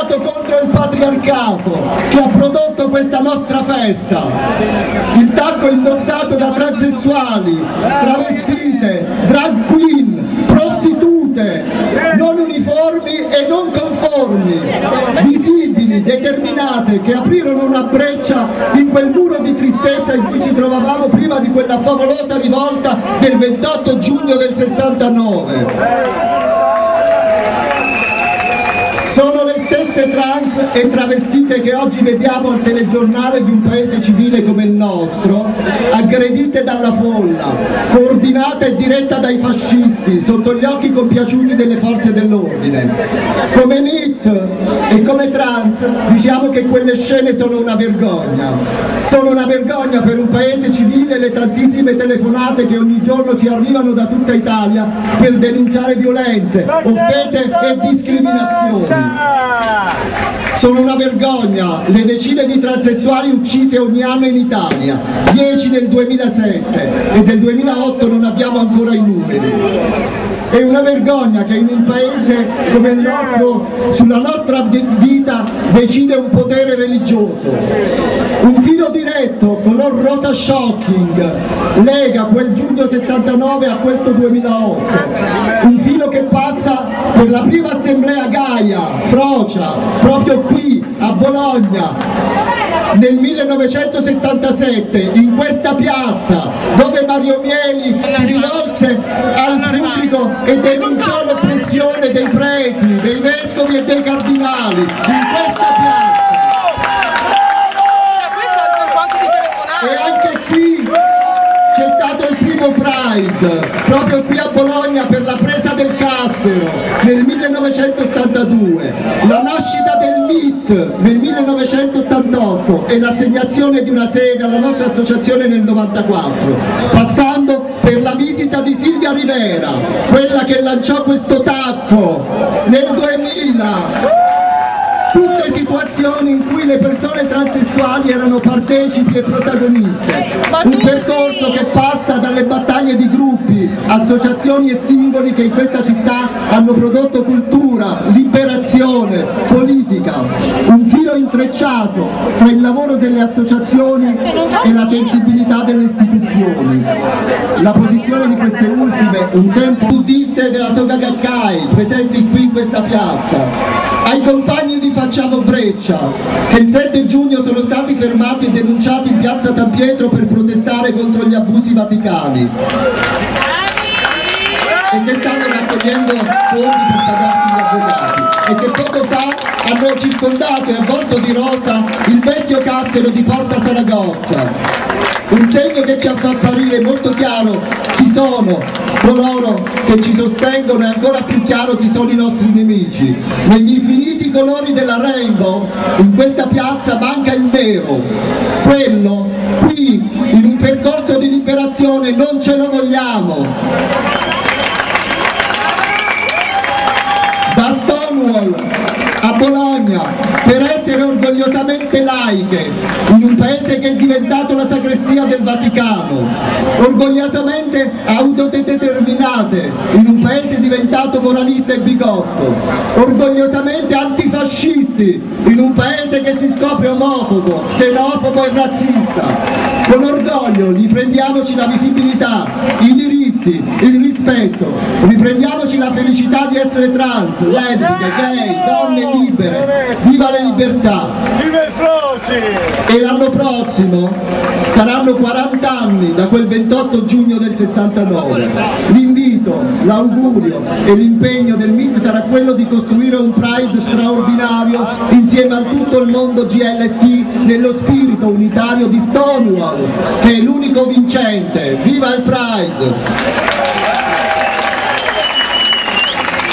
stato contro il patriarcato che ha prodotto questa nostra festa. Il tacco indossato da transessuali, travestite, drag queen, prostitute, non uniformi e non conformi, visibili, determinate, che aprirono una breccia in quel muro di tristezza in cui ci trovavamo prima di quella favolosa rivolta del 28 giugno del 69. Sono le stesse trans e travestite che oggi vediamo al telegiornale di un paese civile come il nostro, aggredite dalla folla, coordinata e diretta dai fascisti, sotto gli occhi compiaciuti delle forze dell'ordine. Come MIT e come trans diciamo che quelle scene sono una vergogna. Sono una vergogna per un paese civile le tantissime telefonate che ogni giorno ci arrivano da tutta Italia per denunciare violenze, offese e discriminazioni. Sono una vergogna le decine di transessuali uccise ogni anno in Italia, 10 nel 2007 e del 2008 non abbiamo ancora i numeri. È una vergogna che in un paese come il nostro, sulla nostra vita, decide un potere religioso. Un filo diretto, color rosa shocking, lega quel giugno 69 a questo 2008. Un filo che passa per la prima assemblea Gaia, Frocia, proprio qui a Bologna, nel 1977, in questa piazza, dove Mario Mieli si rivolse al pubblico e denunciò l'oppressione dei preti, dei vescovi e dei cardinali, in questa piazza. E anche qui c'è stato il primo Pride, proprio qui a Bologna per la presa del Cassero nel 1982, la nascita del MIT nel 1988 e l'assegnazione di una sede alla nostra associazione nel 94, passando per la visita di Silvia Rivera, quella che lanciò questo tacco nel 2000. Tutte situazioni in cui le persone transessuali erano partecipi e protagoniste. Un percorso che passa dalle battaglie di gruppi, associazioni e singoli che in questa città hanno prodotto cultura, liberazione, politica. Un filo intrecciato tra il lavoro delle associazioni e la sensibilità delle istituzioni. La posizione di queste ultime, un tempo buddiste della Soka Gakkai, presenti qui in questa piazza. Ai compagni di Facciamo Breccia, che il 7 giugno sono stati fermati e denunciati in piazza San Pietro per protestare contro gli abusi vaticani e che stanno raccogliendo fondi per pagarsi gli avvocati e che poco fa hanno circondato e avvolto di rosa il vecchio cassero di Porta Saragozza. Un segno che ci fa apparire molto chiaro chi sono coloro che ci sostengono e ancora più chiaro chi sono i nostri nemici. Negli infiniti colori della rainbow, in questa piazza manca il nero. Quello, qui, in un percorso di liberazione, non ce lo vogliamo. Da Stonewall a Bologna, per essere orgogliosamente laiche, in un paese che è diventato la sacrestia del Vaticano, orgogliosamente autodeterminate, in un paese diventato moralista e bigotto, orgogliosamente antifascisti, in un paese che si scopre omofobo, xenofobo e razzista. Con orgoglio riprendiamoci la visibilità, i diritti, il rispetto, riprendiamoci la felicità di essere trans, lesbiche, gay, donne libere. Viva le libertà! Viva il Froci! E l'anno prossimo saranno 40 anni da quel 28 giugno del 69. L'invito, l'augurio e l'impegno del MIT sarà quello di costruire un Pride straordinario insieme a tutto il mondo GLT nello spirito unitario di Stonewall, che è l'unico vincente. Viva il Pride!